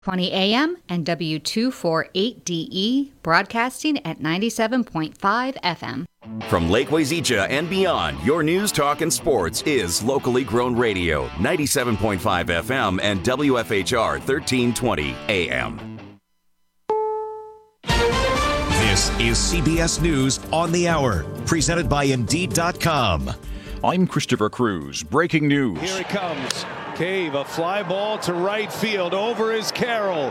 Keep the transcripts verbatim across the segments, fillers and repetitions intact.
twenty A M and W two forty-eight D E, broadcasting at ninety-seven point five F M. From Lake Wazeecha and beyond, your news, talk, and sports is locally grown radio, ninety-seven point five F M and W F H R thirteen twenty A M. This is C B S News on the Hour, presented by Indeed dot com. I'm Christopher Cruz. Breaking news. Here it comes. Cave, a fly ball to right field. Over is Carroll.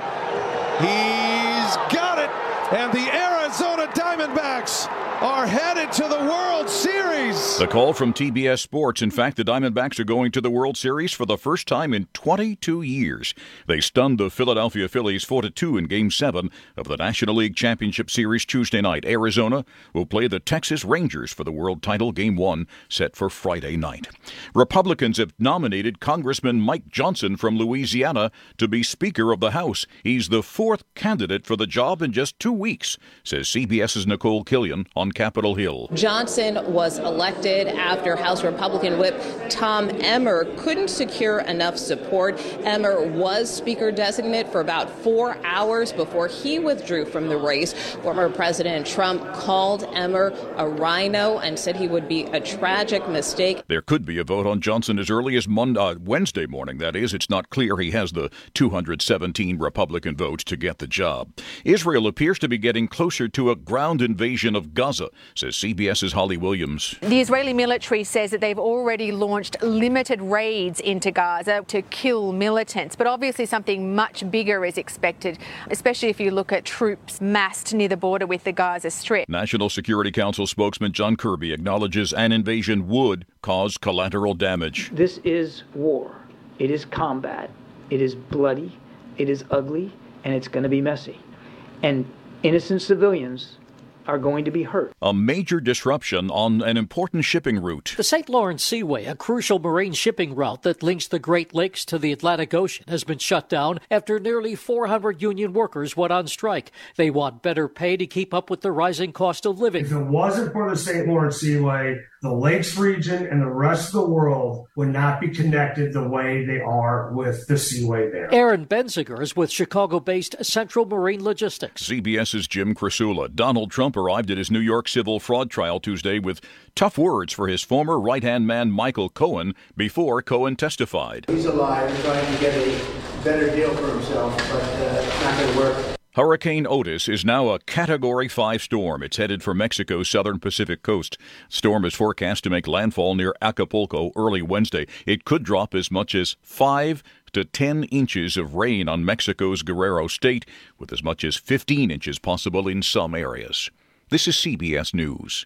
He's got it. And the Arizona Diamondbacks are headed to the World Series. The call from T B S Sports. In fact, the Diamondbacks are going to the World Series for the first time in twenty-two years. They stunned the Philadelphia Phillies four to two in Game seven of the National League Championship Series Tuesday night. Arizona will play the Texas Rangers for the world title. Game one set for Friday night. Republicans have nominated Congressman Mike Johnson from Louisiana to be Speaker of the House. He's the fourth candidate for the job in just two weeks, says CBS's Nicole Killian on Capitol Hill. Johnson was elected after House Republican Whip Tom Emmer couldn't secure enough support. Emmer was Speaker designate for about four hours before he withdrew from the race. Former President Trump called Emmer a rhino and said he would be a tragic mistake. There could be a vote on Johnson as early as Monday, uh, Wednesday morning, that is. It's not clear he has the two hundred seventeen Republican votes to get the job. Israel appears to be getting closer to a ground invasion of Gaza, says CBS's Holly Williams. The Israeli military says that they've already launched limited raids into Gaza to kill militants, but obviously something much bigger is expected, especially if you look at troops massed near the border with the Gaza Strip. National Security Council spokesman John Kirby acknowledges an invasion would cause collateral damage. This is war. It is combat. It is bloody. It is ugly, and it's going to be messy. And innocent civilians are going to be hurt. A major disruption on an important shipping route. The Saint Lawrence Seaway, a crucial marine shipping route that links the Great Lakes to the Atlantic Ocean, has been shut down after nearly four hundred union workers went on strike. They want better pay to keep up with the rising cost of living. If it wasn't for the Saint Lawrence Seaway, the Lakes region and the rest of the world would not be connected the way they are with the Seaway there. Aaron Benziger is with Chicago-based Central Marine Logistics. CBS's Jim Krasula. Donald Trump arrived at his New York civil fraud trial Tuesday with tough words for his former right-hand man Michael Cohen before Cohen testified. He's a liar, trying to get a better deal for himself, but uh, it's not going to work. Hurricane Otis is now a Category five storm. It's headed for Mexico's southern Pacific coast. Storm is forecast to make landfall near Acapulco early Wednesday. It could drop as much as five to ten inches of rain on Mexico's Guerrero state, with as much as fifteen inches possible in some areas. This is C B S News.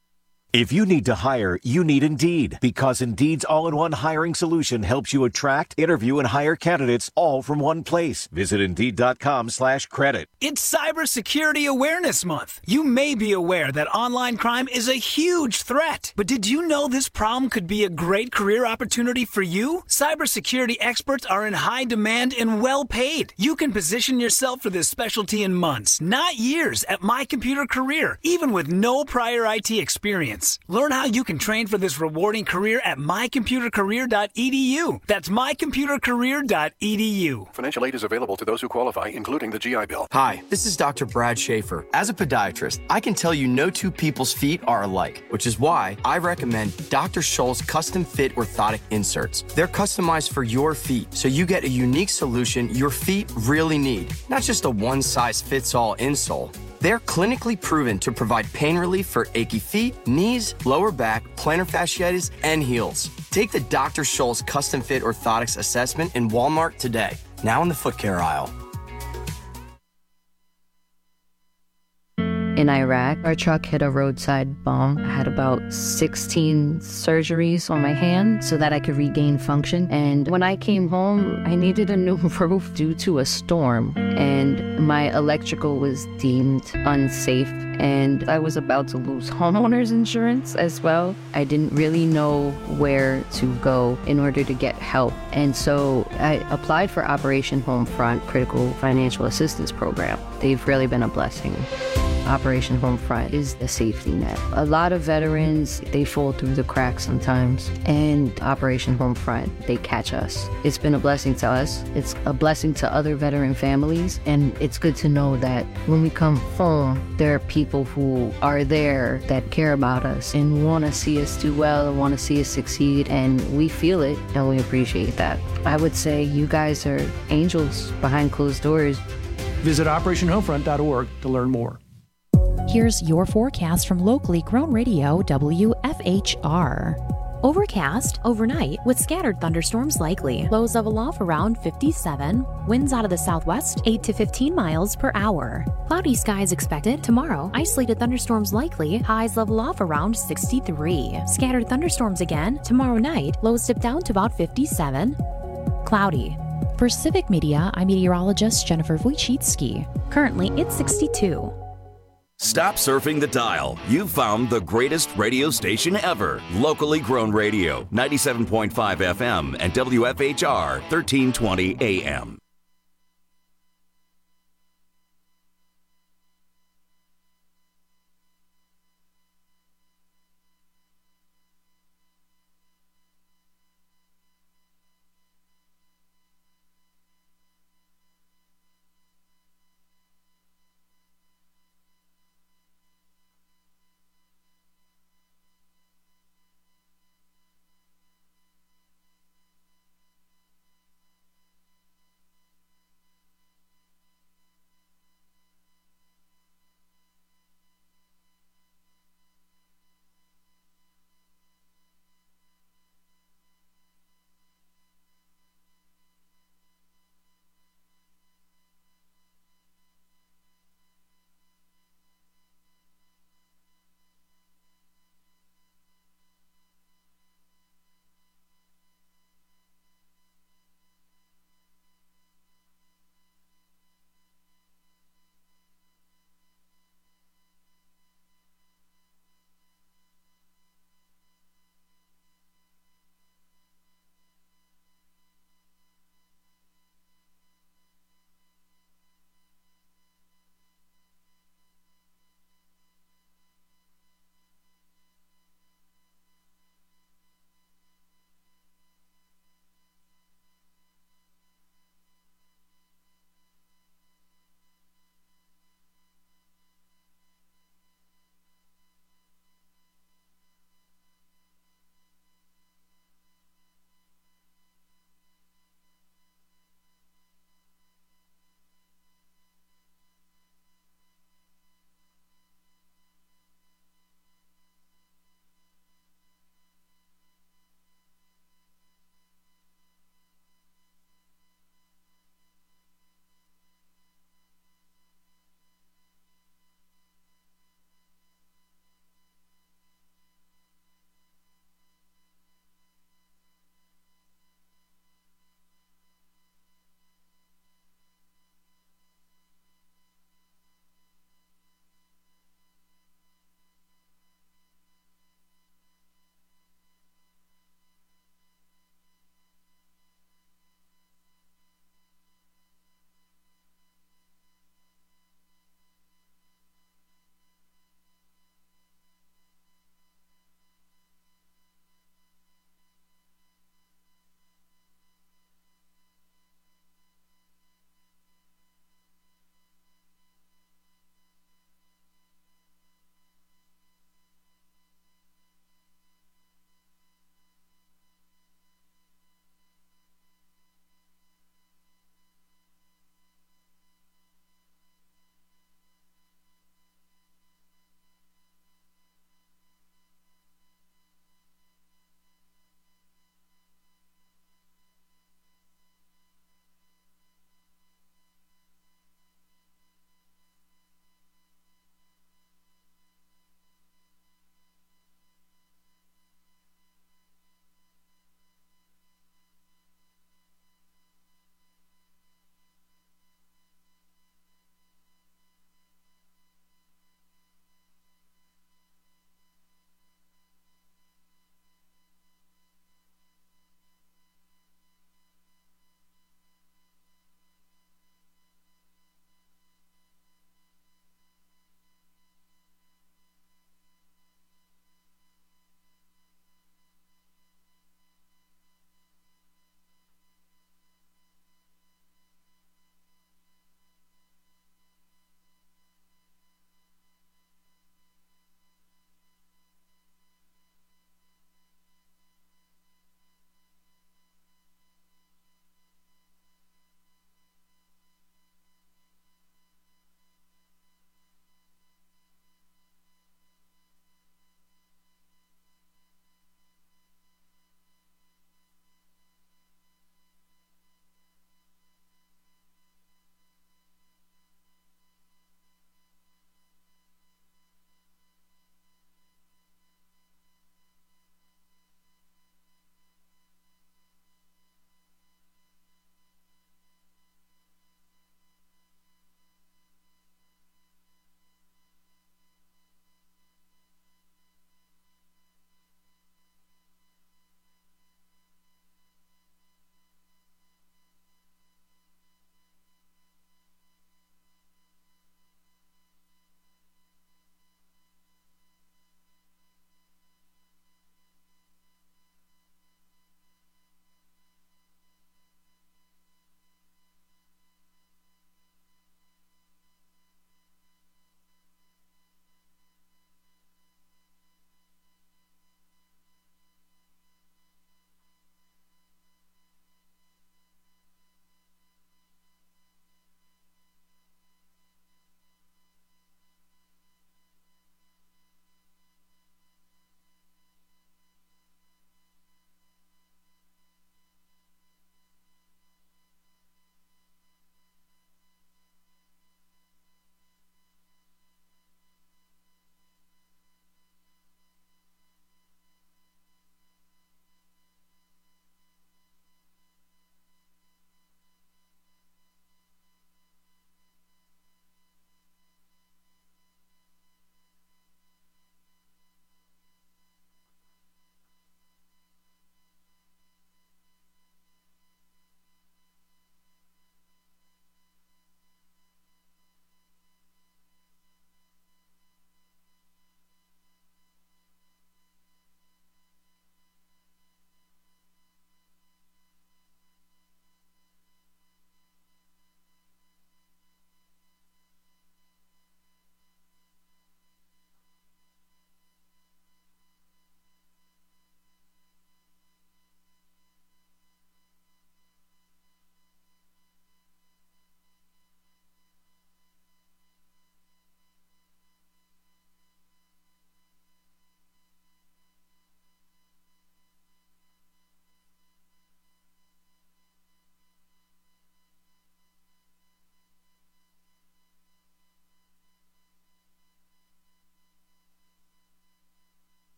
If you need to hire, you need Indeed, because Indeed's all-in-one hiring solution helps you attract, interview, and hire candidates all from one place. Visit Indeed.com slash credit. It's Cybersecurity Awareness Month. You may be aware that online crime is a huge threat, but did you know this problem could be a great career opportunity for you? Cybersecurity experts are in high demand and well paid. You can position yourself for this specialty in months, not years, at My Computer Career, even with no prior I T experience. Learn how you can train for this rewarding career at my computer career dot e d u. That's my computer career dot e d u. Financial aid is available to those who qualify, including the G I Bill. Hi, this is Doctor Brad Schaefer. As a podiatrist, I can tell you no two people's feet are alike, which is why I recommend Doctor Scholl's custom fit orthotic inserts. They're customized for your feet, so you get a unique solution your feet really need, not just a one-size-fits-all insole. They're clinically proven to provide pain relief for achy feet, knees, lower back, plantar fasciitis, and heels. Take the Doctor Scholl's Custom Fit Orthotics Assessment in Walmart today, now in the foot care aisle. In Iraq, our truck hit a roadside bomb. I had about sixteen surgeries on my hand so that I could regain function. And when I came home, I needed a new roof due to a storm. And my electrical was deemed unsafe. And I was about to lose homeowner's insurance as well. I didn't really know where to go in order to get help. And so I applied for Operation Homefront Critical Financial Assistance Program. They've really been a blessing. Operation Homefront is the safety net. A lot of veterans, they fall through the cracks sometimes, and Operation Homefront, they catch us. It's been a blessing to us. It's a blessing to other veteran families, and it's good to know that when we come home, there are people who are there that care about us and want to see us do well and want to see us succeed, and we feel it and we appreciate that. I would say you guys are angels behind closed doors. Visit operation homefront dot org to learn more. Here's your forecast from locally grown radio W F H R. Overcast overnight with scattered thunderstorms likely. Lows level off around fifty-seven. Winds out of the southwest eight to fifteen miles per hour. Cloudy skies expected tomorrow. Isolated thunderstorms likely. Highs level off around sixty-three. Scattered thunderstorms again tomorrow night. Lows dip down to about fifty-seven. Cloudy. For Civic Media, I'm meteorologist Jennifer Wojcicki. Currently, it's sixty-two. Stop surfing the dial. You've found the greatest radio station ever. Locally grown radio, ninety-seven point five F M and W F H R, thirteen twenty A M.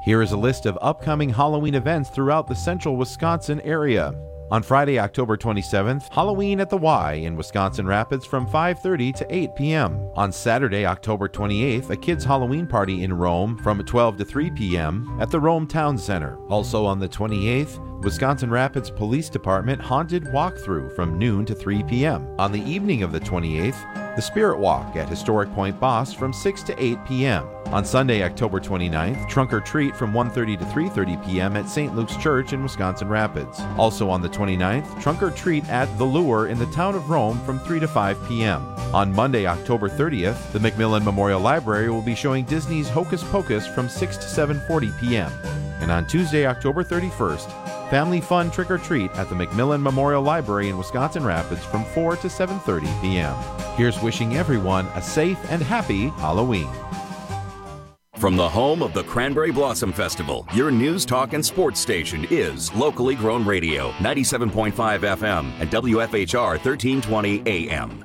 Here is a list of upcoming Halloween events throughout the central Wisconsin area. On Friday, October twenty-seventh, Halloween at the Y in Wisconsin Rapids from five thirty to eight p.m. On Saturday, October twenty-eighth, a kids' Halloween party in Rome from twelve to three p.m. at the Rome Town Center. Also on the twenty-eighth, Wisconsin Rapids Police Department Haunted Walkthrough from noon to three p.m. On the evening of the twenty-eighth, the Spirit Walk at Historic Point Boss from six to eight p.m. On Sunday, October twenty-ninth, Trunk or Treat from one thirty to three thirty p.m. at Saint Luke's Church in Wisconsin Rapids. Also on the twenty-ninth, Trunk or Treat at The Lure in the town of Rome from three to five p.m. On Monday, October thirtieth, the McMillan Memorial Library will be showing Disney's Hocus Pocus from six to seven forty p.m. And on Tuesday, October thirty-first, Family Fun Trick or Treat at the McMillan Memorial Library in Wisconsin Rapids from four to seven thirty p.m. Here's wishing everyone a safe and happy Halloween. From the home of the Cranberry Blossom Festival, your news, talk, and sports station is Locally Grown Radio, ninety-seven point five F M and W F H R thirteen twenty A M.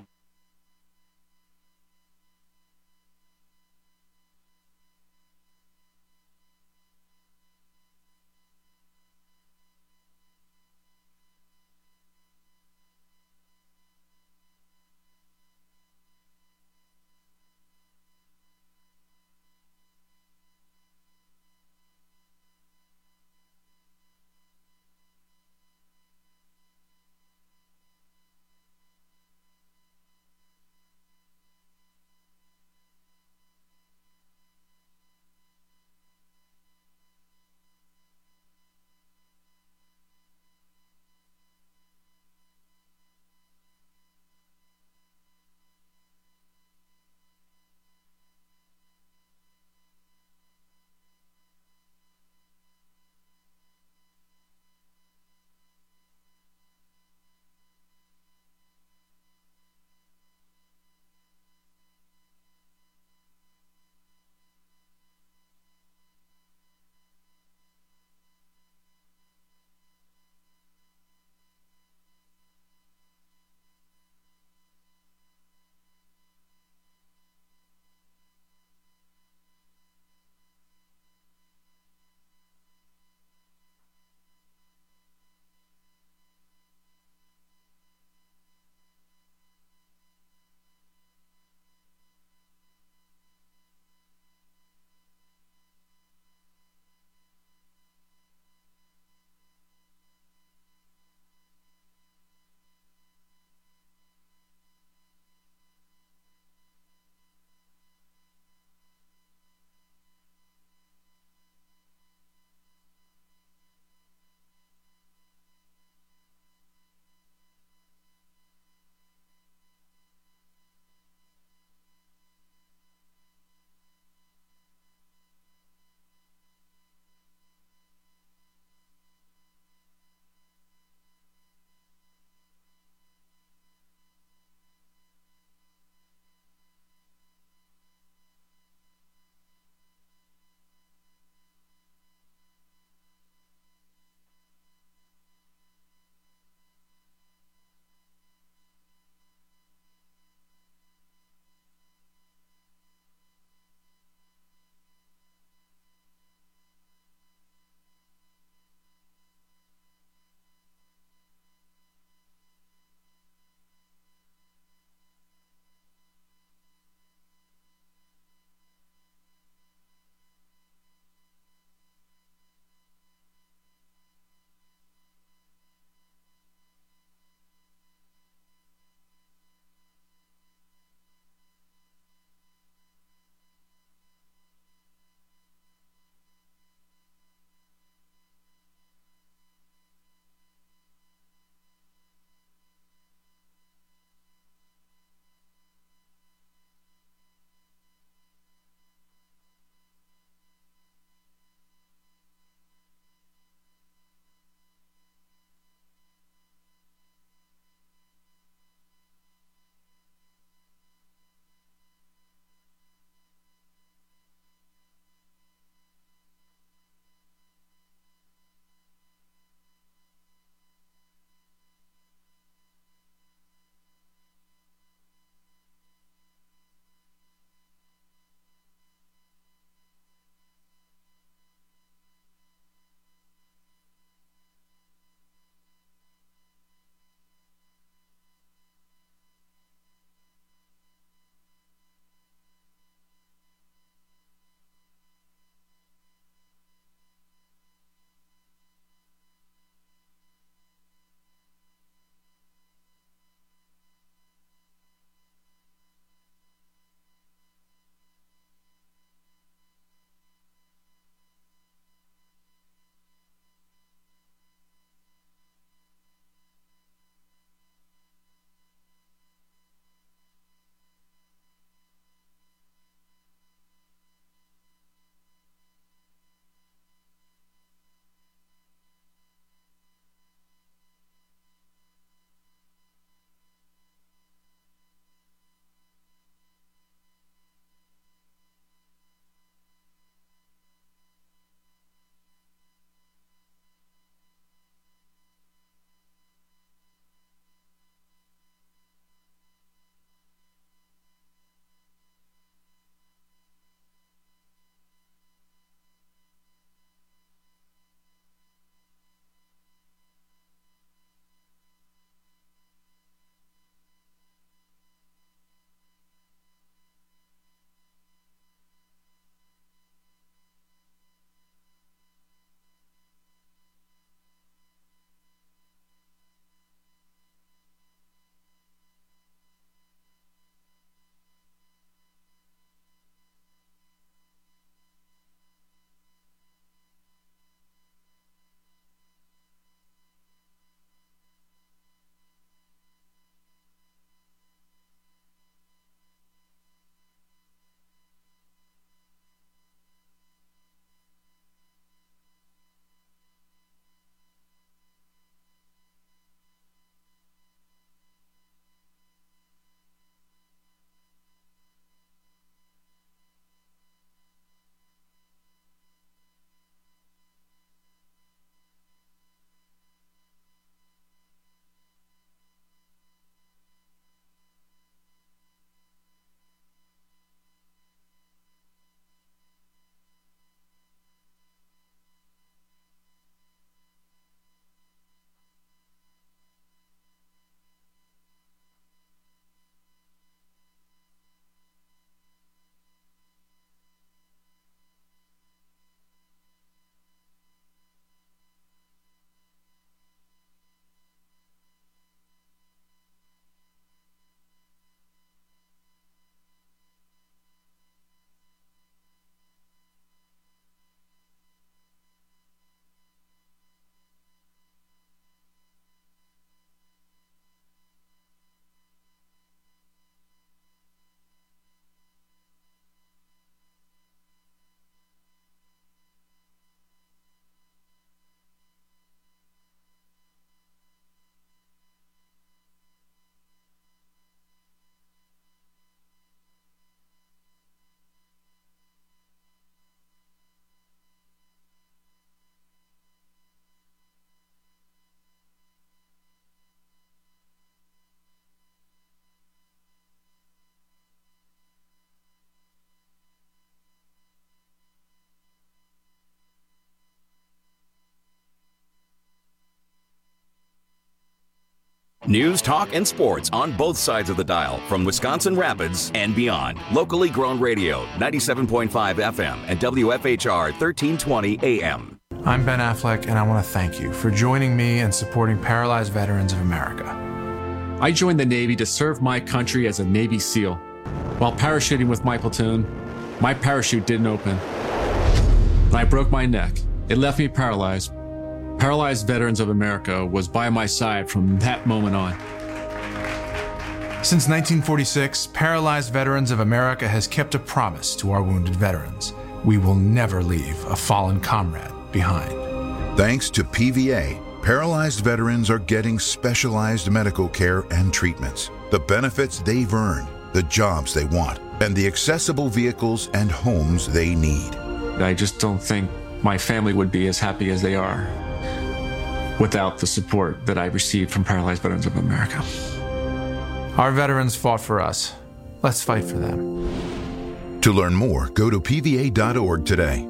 News, talk, and sports on both sides of the dial from Wisconsin Rapids and beyond. Locally grown radio, ninety-seven point five F M and W F H R thirteen twenty A M. I'm Ben Affleck, and I want to thank you for joining me and supporting Paralyzed Veterans of America. I joined the Navy to serve my country as a Navy SEAL. While parachuting with my platoon, my parachute didn't open. I broke my neck. It left me paralyzed. Paralyzed Veterans of America was by my side from that moment on. Since nineteen forty-six, Paralyzed Veterans of America has kept a promise to our wounded veterans. We will never leave a fallen comrade behind. Thanks to P V A, paralyzed veterans are getting specialized medical care and treatments, the benefits they've earned, the jobs they want, and the accessible vehicles and homes they need. I just don't think my family would be as happy as they are without the support that I received from Paralyzed Veterans of America. Our veterans fought for us. Let's fight for them. To learn more, go to P V A dot org today.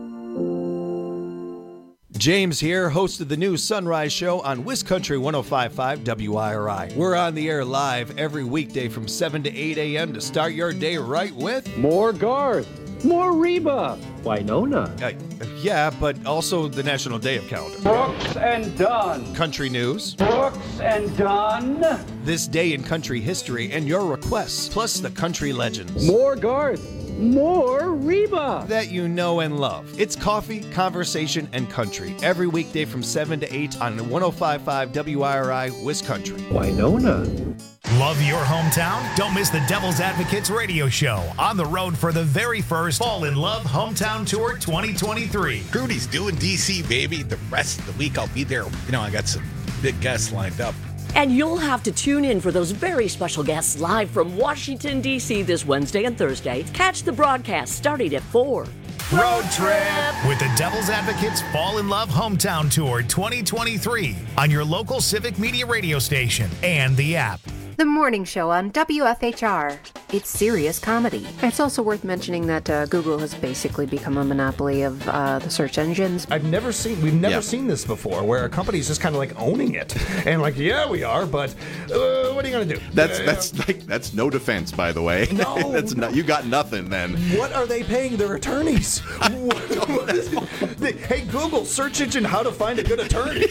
James here, host of the new Sunrise Show on WisCountry one oh five point five W I R I. We're on the air live every weekday from seven to eight a.m. to start your day right with more Garth, more Reba, Winona. Uh, yeah, but also the National Day of Calendar. Brooks and Dunn. Country news. Brooks and Dunn. This day in country history and your requests, plus the country legends. More Garth. More Reba that you know and love. It's coffee, conversation, and country every weekday from seven to eight on one oh five point five W I R I WisCountry. Winona. Love your hometown? Don't miss the Devil's Advocates radio show on the road for the very first Fall in Love Hometown Tour twenty twenty-three. Rudy's doing D C, baby. The rest of the week I'll be there. You know, I got some big guests lined up. And you'll have to tune in for those very special guests live from Washington, D C this Wednesday and Thursday. Catch the broadcast starting at four. Road trip with the Devil's Advocates Fall in Love Hometown Tour twenty twenty-three on your local Civic Media radio station and the app. The morning show on W F H R. It's serious comedy. It's also worth mentioning that uh, Google has basically become a monopoly of uh, the search engines. I've never seen, we've never yeah. seen this before, where a company's just kind of like owning it. And like, yeah, we are, but uh, what are you going to do? That's uh, that's like that's no defense, by the way. No. that's not, you got nothing then. What are they paying their attorneys? what, what is, they, hey, Google, search engine how to find a good attorney.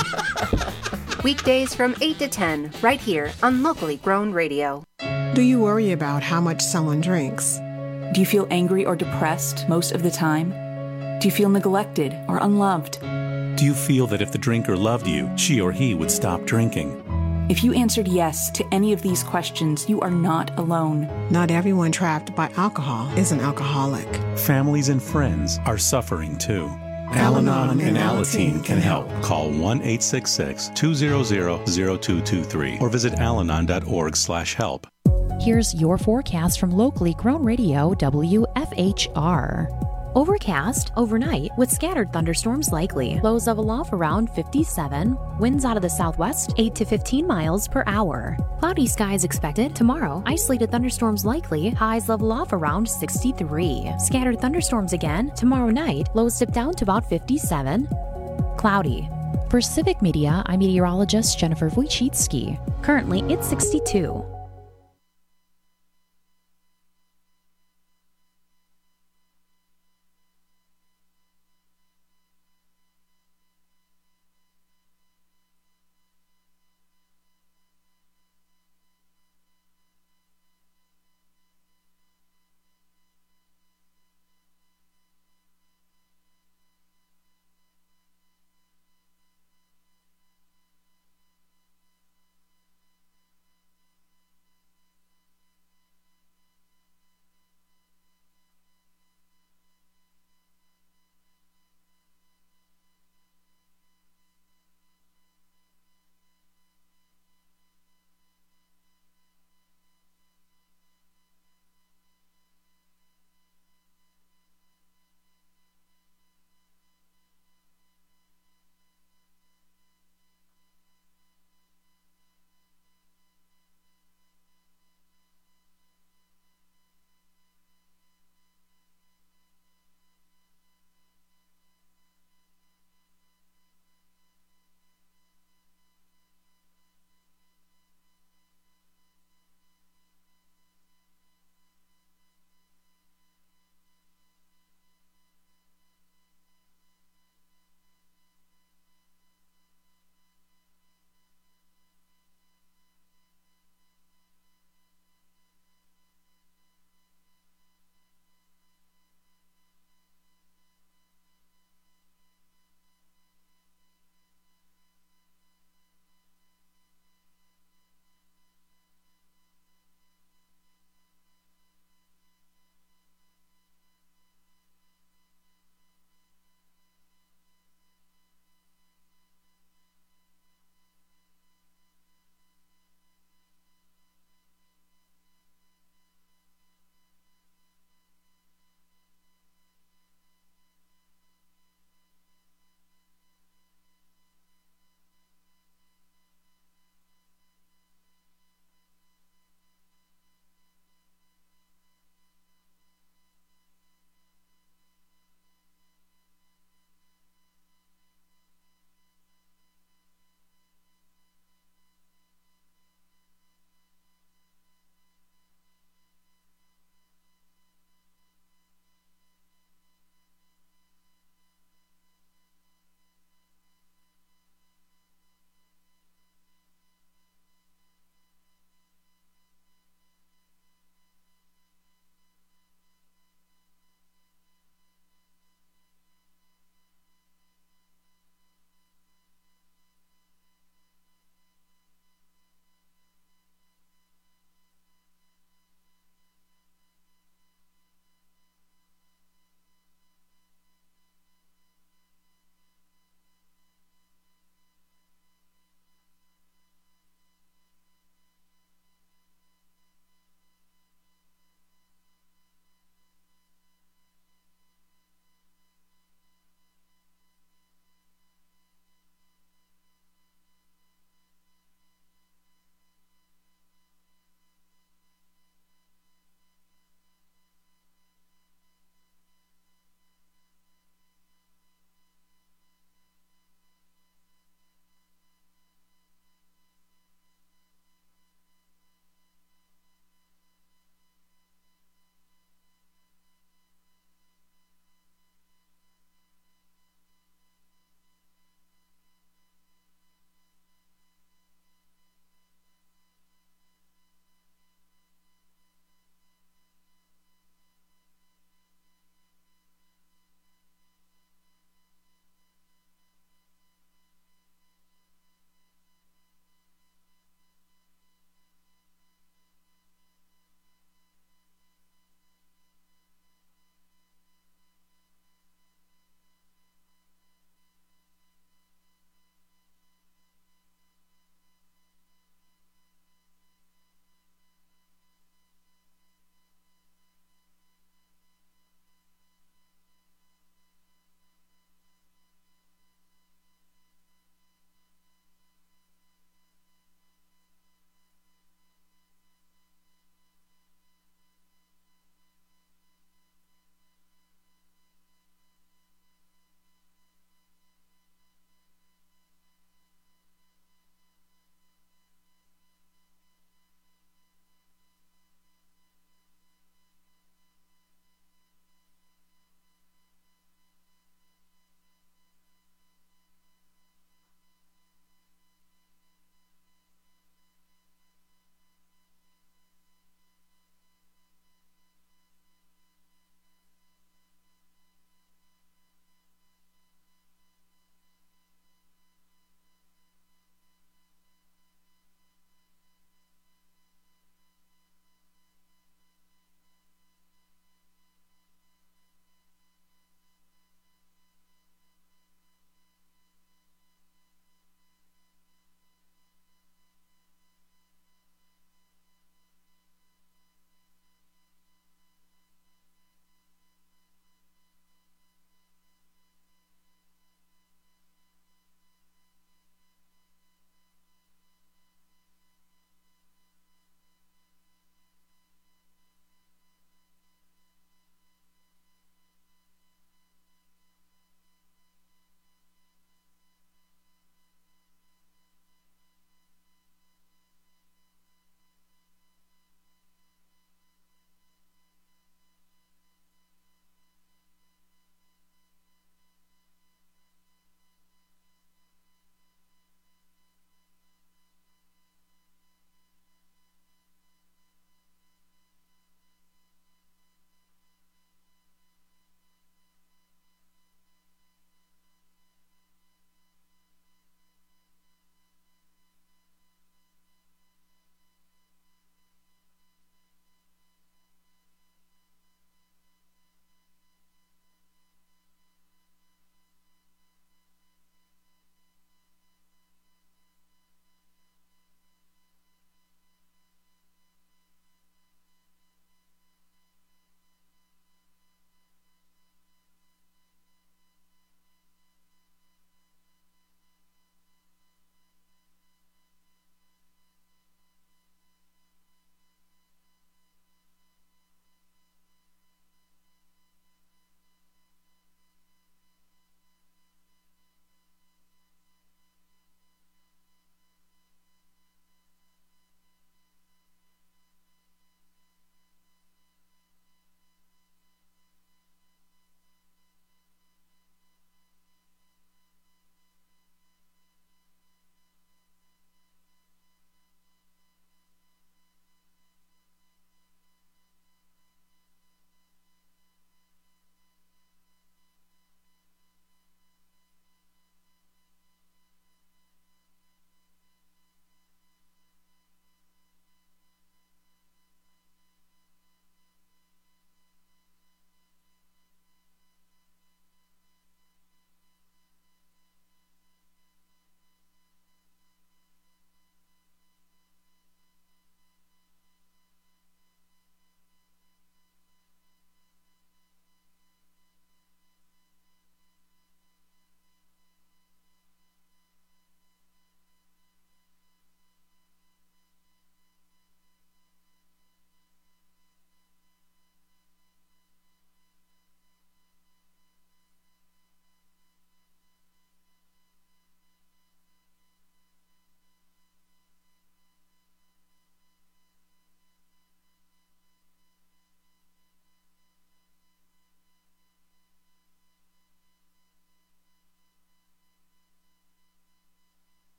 Weekdays from eight to ten, right here on Locally Grown Radio. Do you worry about how much someone drinks? Do you feel angry or depressed most of the time? Do you feel neglected or unloved? Do you feel that if the drinker loved you, she or he would stop drinking? If you answered yes to any of these questions, you are not alone. Not everyone trapped by alcohol is an alcoholic. Families and friends are suffering too. Al-Anon and Alateen can help. Call one eight six six, two hundred, zero two two three or visit alanon dot org slash help. Here's your forecast from Locally Grown Radio W F H R. Overcast overnight with scattered thunderstorms likely. Lows of aloft around fifty-seven. Winds out of the southwest eight to fifteen miles per hour. Cloudy skies expected. Tomorrow, isolated thunderstorms likely. Highs level off around sixty-three. Scattered thunderstorms again. Tomorrow night, lows dip down to about fifty-seven. Cloudy. For Civic Media, I'm meteorologist Jennifer Wojcicki. Currently, it's sixty-two.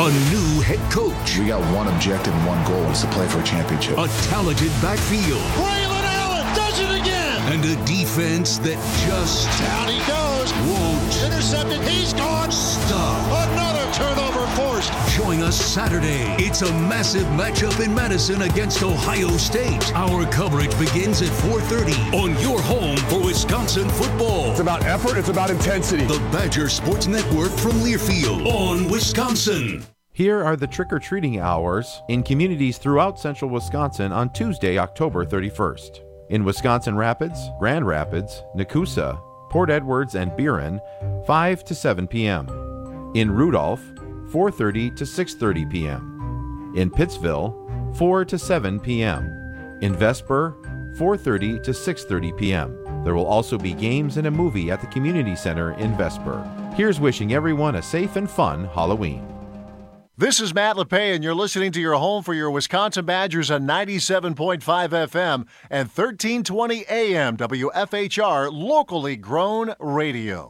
a new head coach. We got one objective and one goal, is to play for a championship. A talented backfield. Braylon Allen does it again. And a defense that just down he goes. Won't intercepted. He's gone. Stop. Another turnover forced. Join us Saturday. It's a massive matchup in Madison against Ohio State. Our coverage begins at four thirty on your home for Wisconsin football. It's about effort. It's about intensity. The Badger Sports Network from Learfield on Wisconsin. Here are the trick-or-treating hours in communities throughout central Wisconsin on Tuesday, October thirty-first. In Wisconsin Rapids, Grand Rapids, Nakusa, Port Edwards, and Buren, five to seven p.m. In Rudolph, four thirty to six thirty p.m. In Pittsville, four to seven p.m. In Vesper, four thirty to six thirty p.m. There will also be games and a movie at the Community Center in Vesper. Here's wishing everyone a safe and fun Halloween. This is Matt LePay, and you're listening to your home for your Wisconsin Badgers on ninety-seven point five F M and thirteen twenty A M W F H R, locally grown radio.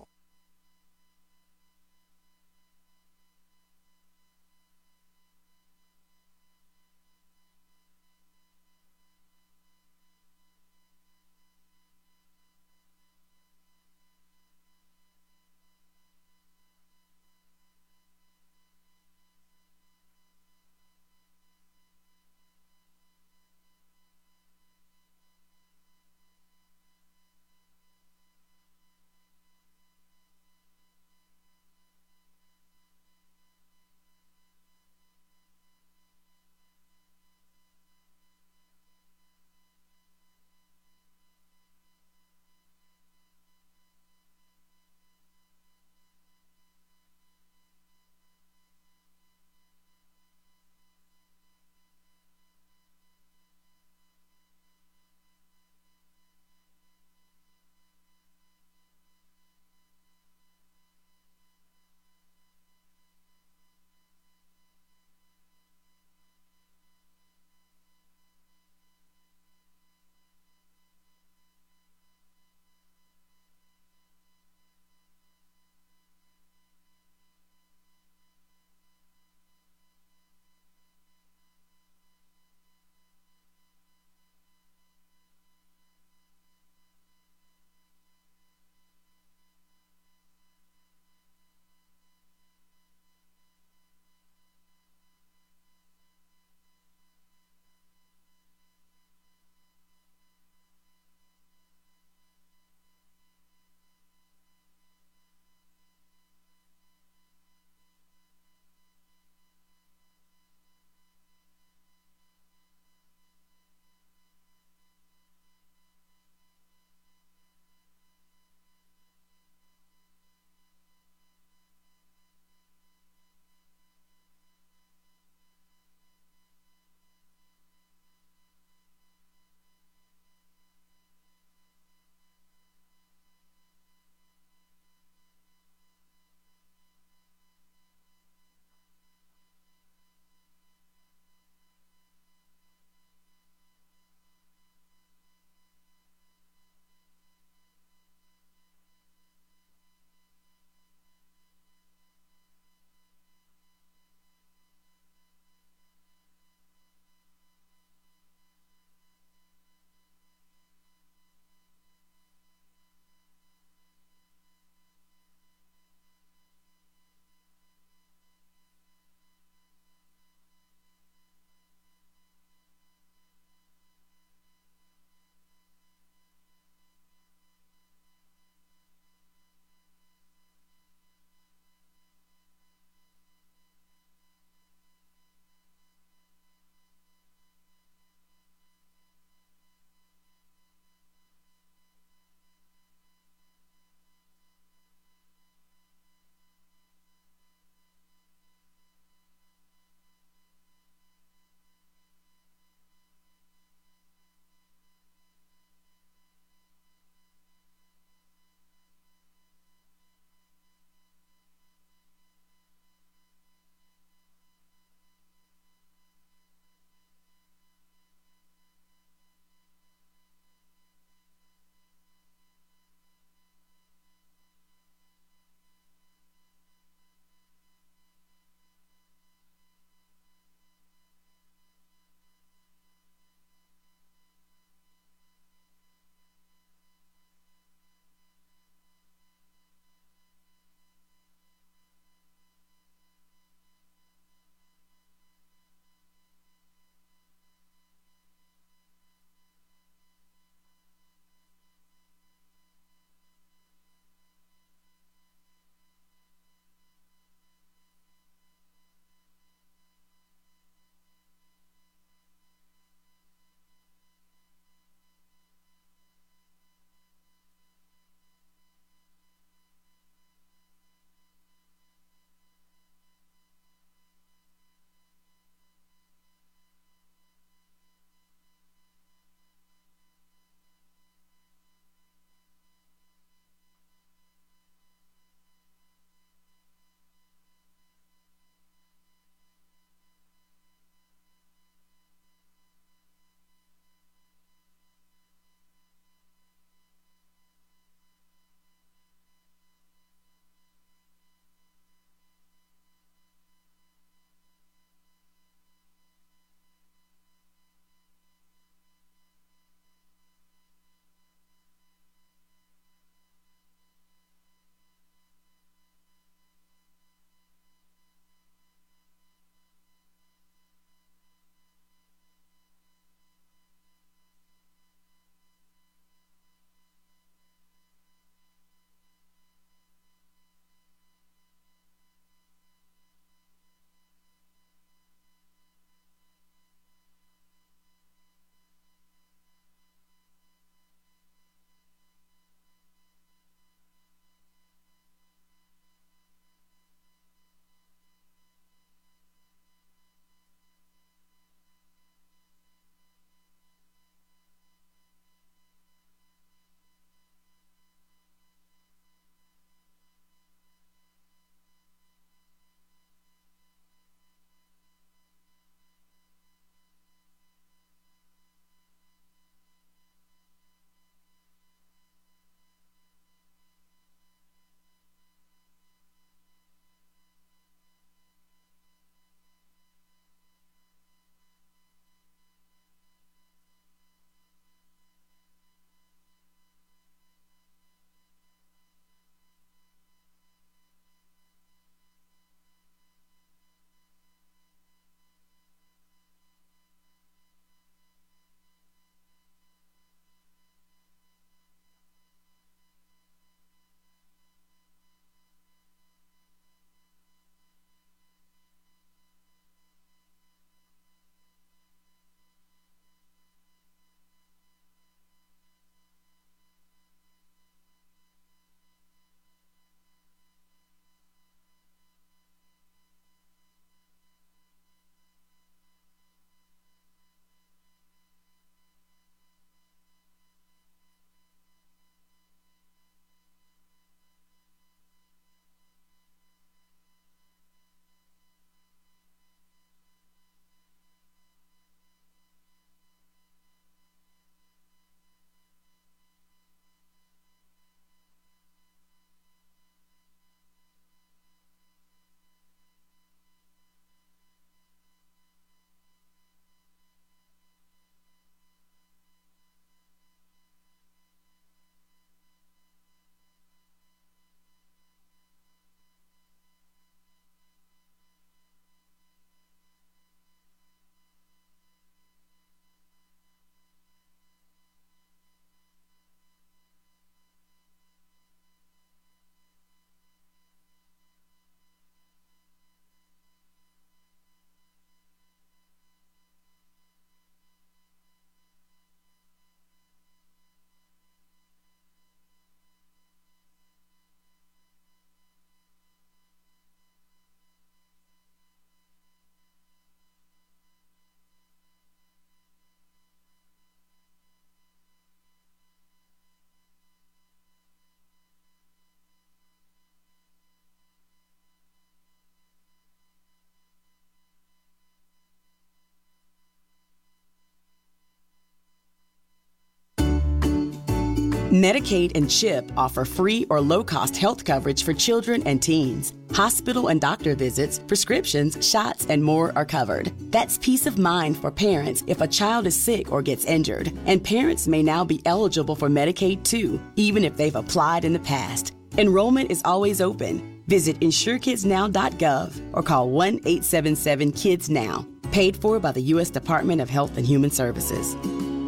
Medicaid and CHIP offer free or low-cost health coverage for children and teens. Hospital and doctor visits, prescriptions, shots, and more are covered. That's peace of mind for parents if a child is sick or gets injured. And parents may now be eligible for Medicaid too, even if they've applied in the past. Enrollment is always open. Visit insure kids now dot gov or call one eight seven seven kids now. Paid for by the U S Department of Health and Human Services.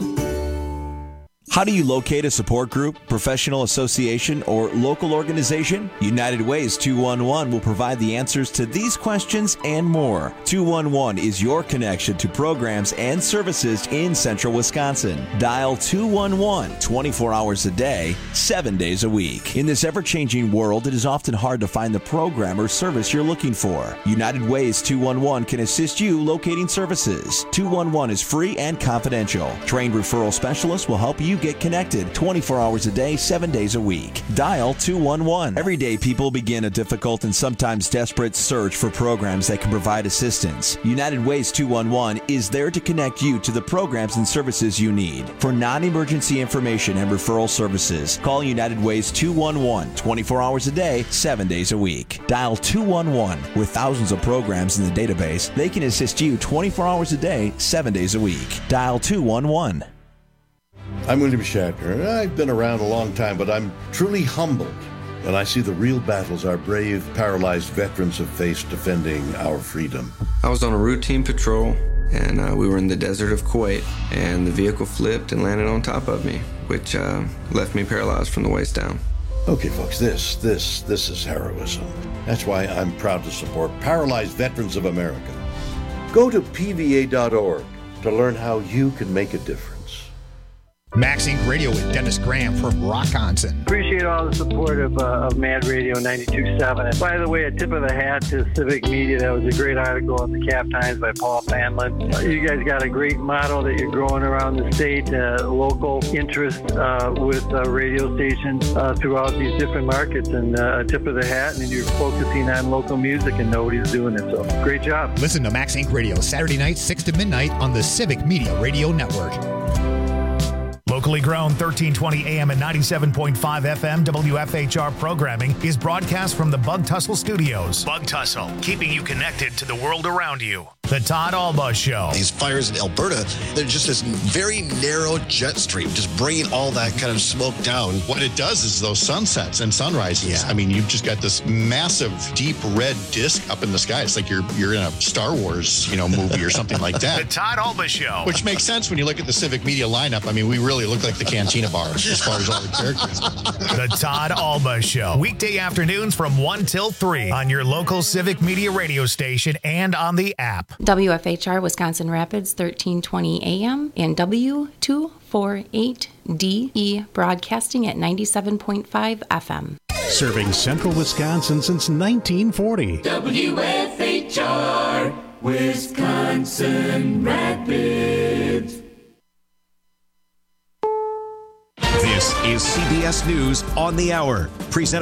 How do you locate a support group, professional association, or local organization? United Way's two one one will provide the answers to these questions and more. two one one is your connection to programs and services in central Wisconsin. Dial two one one twenty-four hours a day, seven days a week. In this ever-changing world, it is often hard to find the program or service you're looking for. United Way's two one one can assist you locating services. two one one is free and confidential. Trained referral specialists will help you get connected twenty-four hours a day, seven days a week. Dial two one one. Every day, people begin a difficult and sometimes desperate search for programs that can provide assistance. United Way's two one one is there to connect you to the programs and services you need. For non-emergency information and referral services, call United Way's two one one twenty-four hours a day, seven days a week. Dial two one one. With thousands of programs in the database, they can assist you twenty-four hours a day, seven days a week. Dial two one one. I'm William Shatner. I've been around a long time, but I'm truly humbled when I see the real battles our brave, paralyzed veterans have faced defending our freedom. I was on a routine patrol, and uh, we were in the desert of Kuwait, and the vehicle flipped and landed on top of me, which uh, left me paralyzed from the waist down. Okay, folks, this, this, this is heroism. That's why I'm proud to support Paralyzed Veterans of America. Go to P V A dot org to learn how you can make a difference. Max Inc Radio with Dennis Graham from Rockonson. Appreciate all the support of, uh, of Mad Radio ninety-two point seven. And by the way, a tip of the hat to Civic Media. That was a great article in the Cap Times by Paul Fanlin. Uh, you guys got a great model that you're growing around the state, uh, local interest uh, with uh, radio stations uh, throughout these different markets. And uh, a tip of the hat, and you're focusing on local music, and nobody's doing it. So great job. Listen to Max Inc Radio Saturday night, six to midnight on the Civic Media Radio Network. Locally grown, thirteen twenty A M and ninety-seven point five F M W F H R programming is broadcast from the Bug Tussle Studios. Bug Tussle, keeping you connected to the world around you. The Todd Alba Show. These fires in Alberta, they're just this very narrow jet stream, just bringing all that kind of smoke down. What it does is those sunsets and sunrises. Yeah. I mean, you've just got this massive, deep red disc up in the sky. It's like you're you're in a Star Wars, you know, movie or something like that. The Todd Alba Show. Which makes sense when you look at the Civic Media lineup. I mean, we really look like the Cantina bars as far as all the characters. The Todd Alba Show. Weekday afternoons from one till three on your local Civic Media radio station and on the app. W F H R Wisconsin Rapids, thirteen twenty A M and W two forty-eight D E broadcasting at ninety-seven point five F M. Serving central Wisconsin since nineteen forty. W F H R Wisconsin Rapids. This is C B S News on the Hour, presented